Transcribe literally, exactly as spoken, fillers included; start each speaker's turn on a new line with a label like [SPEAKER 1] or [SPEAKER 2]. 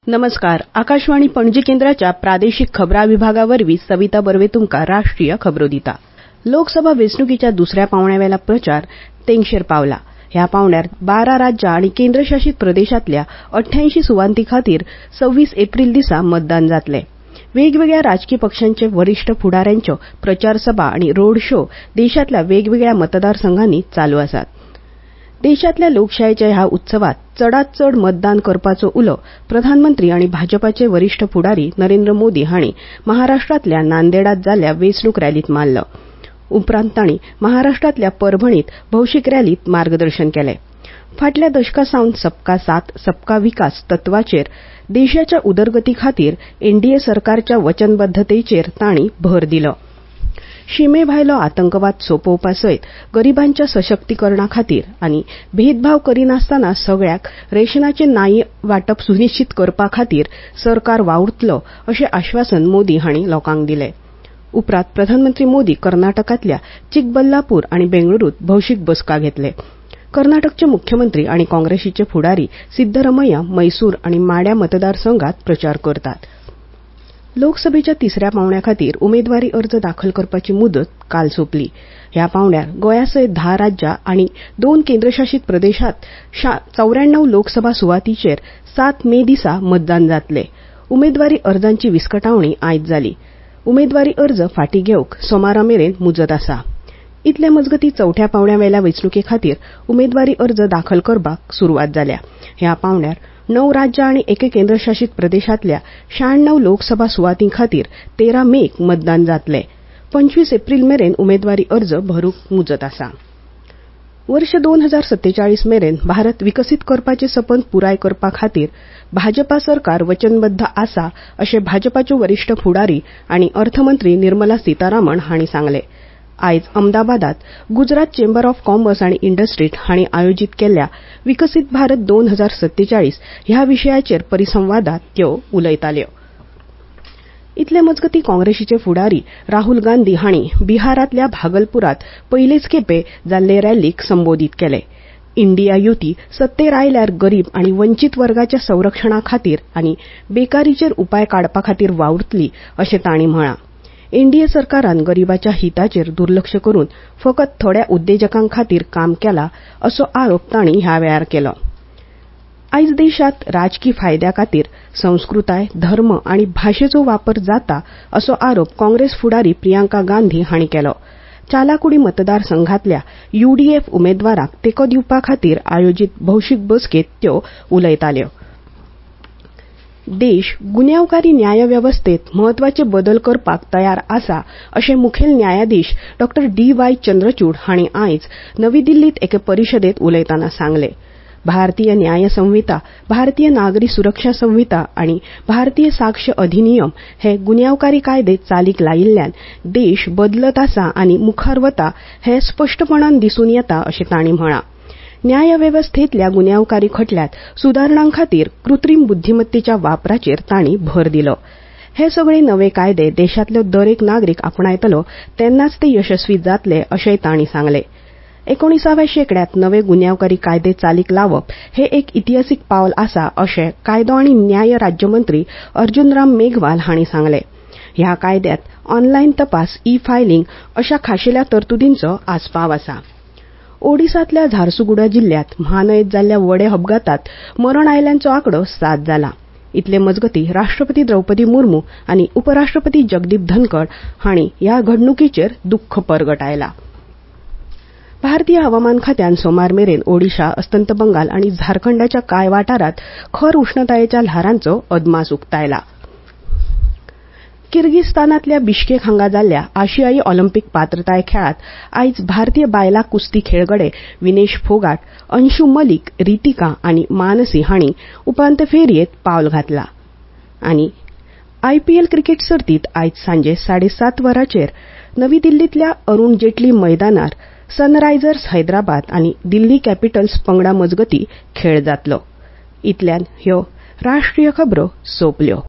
[SPEAKER 1] नमस्कार. आकाशवाणी पणजी केंद्राच्या प्रादेशिक खबरां विभागावरवीं सविता बर्वे तुमकां राष्ट्रीय खबरो दिता. लोकसभा वेंचणुकीच्या दुसऱ्या पांवड्यावेला प्रचार तेंगशेर पावला. ह्या पांवड्यार बारा राज्यां आनी केंद्रशासीत प्रदेशांतल्या अठ्ठ्याऐंशी सुवातीं खातीर सव्वीस एप्रील दिसा मतदान जातलें. वेगवेगळ्या राजकी पक्षांचे वरिष्ठ फुडाऱ्यांच्यो प्रचार सभा आनी रोड शो देशांतल्या वेगवेगळ्या मतदारसंघांनी चालू आसात. देशांतल्या लोकशायेच्या ह्या उत्सवात चडांत चड मतदान करपाचो उलो प्रधानमंत्री आनी भाजपाचे वरिष्ठ फुडारी नरेंद्र मोदी हांणी महाराष्ट्रांतल्या नांदेडांत जाल्ल्या वेंचणूक रॅलींत मारलो. उपरांत तांणी महाराष्ट्रांतल्या परभणींत भौशीक रॅलींत मार्गदर्शन केलें. फाटल्या दशकासावन सबका साथ सबका विकास तत्वाचेर देशाच्या उदरगती खातीर एनडीए सरकारच्या वचनबद्धतेचेर तांणी भर दिलो. शिमेभायलो आतंकवाद सोंपोवपा सयत गरिबांच्या सशक्तीकरणा खातीर आनी भेदभाव करिनासतना सगळ्याक रेशनाचें न्याय्य वांटप सुनिश्चित करपा खातीर सरकार वावुरतलो अशें आश्वासन मोदी हांणी लोकांक दिलें. उपरांत प्रधानमंत्री मोदी कर्नाटकांतल्या चिकबल्लापूर आनी बेंगळुरूंत भौशीक बसका घेतले. कर्नाटकचे मुख्यमंत्री आनी काँग्रेसीचे फुडारी सिद्धरमैया मैसूर आनी माड्या मतदारसंघात प्रचार करतात. लोकसभेच्या तिसऱ्या पांवड्या खातीर उमेदवारी अर्ज दाखल करपाची मुदत काल सोंपली. ह्या पांवड्यार गोंयासयत धा राज्यां आनी दोन केंद्रशासीत प्रदेशांत चौऱ्याण्णव लोकसभा सुवातींचेर सात मे दिसा मतदान जातलें. उमेदवारी अर्जांची विस्कटावणी आयज जाली. उमेदवारी अर्ज फाटीं घेवंक सोमारा मेरेन मुजत आसा. इतले मजगतीं चवथ्या पांवड्यावेल्या वेंचणुके खातीर उमेदवारी अर्ज दाखल करपाक सुरवात जाल्या. ह्या पांवड्यार णव राज्यां आनी एके केंद्रशासीत प्रदेशांतल्या शहाण्णव लोकसभा सुवातीं खातीर तेरा मेक मतदान जातलें. पंचवीस एप्रील मेरेन उमेदवारी अर्ज भरूंक मुजत आसा. वर्ष दोन हजार सत्तेचाळीस मेरेन भारत विकसीत करपाचें सपन पुराय करपा खातीर भाजपा सरकार वचनबद्ध आसा अशें भाजपाच्यो वरिश्ठ फुडारी आनी अर्थमंत्री निर्मला सीतारामन हांणी सांगलें. आयज अहमदाबादात गुजरात चेंबर ऑफ कॉमर्स आनी इंडस्ट्रीज हांणी आयोजीत केल्ल्या विकसीत भारत दोन हजार सत्तेचाळीस ह्या विशयाचेर परिसंवादात त्यो उलयताल्यो. इतले मजगतीं काँग्रेसीचे फुडारी राहुल गांधी हांणी बिहारांतल्या भागलपुरांत पयलेच खेपे जाल्ले रॅलीक संबोधीत केलें. इंडिया युती सत्तेर आयल्यार गरीब आनी वंचीत वर्गाच्या संरक्षणा खातीर आनी बेकारीचेर उपाय काडपा खातीर वावुरतली अशें तांणी म्हळां. एनडीए सरकारान गरिबाच्या हिताचेर दुर्लक्ष करून फकत थोड्या उद्देजकां खातीर काम केलां असो आरोप तांणी ह्या वेळार केलो. आयज देशांत राजकी फायद्या खातीर संस्कृताय धर्म आनी भाशेचो वापर जाता असो आरोप काँग्रेस फुडारी प्रियांका गांधी हांणी केलो. चालाकुडी मतदारसंघांतल्या यूडीएफ उमेदवाराक तेंको दिवपा खातीर आयोजीत भौशीक बसकेंत त्यो उलयताल्यो. देश गुन्यांवकारी न्याय वेवस्थेत म्हत्वाचे बदल करपाक तयार आसा अशें मुखेल न्यायाधीश डॉ डी व्हाय चंद्रचूड हांणी आयज नवी दिल्लींत एके परिशदेंत उलयतना सांगलें. भारतीय न्याय संहिता, भारतीय नागरी सुरक्षा संहिता आनी भारतीय साक्ष अधिनियम हे गुन्यांवकारी कायदे चालीक लायिल्ल्यान देश बदलत आसा आनी मुखार वता हें स्पश्टपणान दिसून येता अशें तांणी म्हळां. न्याय वेवस्थेंतल्या गुन्यांवकारी खटल्यांत सुदारणां खातीर कृत्रीम बुद्धीमत्तेच्या वापराचेर तांणी भर दिलो. हे सगळे नवे कायदे देशांतलो दरेक नागरीक आपणायतलो तेन्नाच ते यशस्वी जातले अशेंय तांणी सांगलें. एकोणिसाव्या शेंकड्यांत नवे गुन्यांवकारी कायदे चालीक लावप हे एक इतिहासीक पावल आसा अशें कायदो आनी न्याय राज्यमंत्री अर्जुन राम मेघवाल हांणी सांगलें. ह्या कायद्यांत ऑनलायन तपास, ई फायलिंग अशा खाशेल्या तरतुदींचो आस्पाव आसा. ओडिसांतल्या झारसुगुडा जिल्ल्यांत म्हानयत जाल्ल्या व्हडे अपघातांत मरण आयल्ल्यांचो आंकडो सात जाला. इतले मजगतीं राष्ट्रपती द्रौपदी मुर्मू आनी उपराष्ट्रपती जगदीप धनखड हांणी ह्या घडणुकेचेर दुख्ख परगटायलां. भारतीय हवामान खात्यान सोमार मेरेन ओडिशा, अस्तंत बंगाल आनी झारखंडाच्या कांय वाठारांत खर उश्णतायेच्या ल्हारांचो अदमास उक्तायला. किर्गिस्तानांतल्या बिश्केक हांगा जाल्ल्या आशियाई ऑलिंपिक पात्रताय खेळांत आयज भारतीय बायलां कुस्ती खेळगडे विनेश फोगाट, अंशू मलीक, रितिका आनी मानसी हांणी उपांत्य फेरयेंत पावल घातलां. आनी आयपीएल क्रिकेट सर्तींत आयज सांजे साडेसात वरांचेर नवी दिल्लींतल्या अरुण जेटली मैदानार सनरायझर्स हैदराबाद आनी दिल्ली कॅपिटल्स पंगडा मजगतीं खेळ जातलो. इतल्यान ह्यो राष्ट्रीय खबरो सोंपल्यो.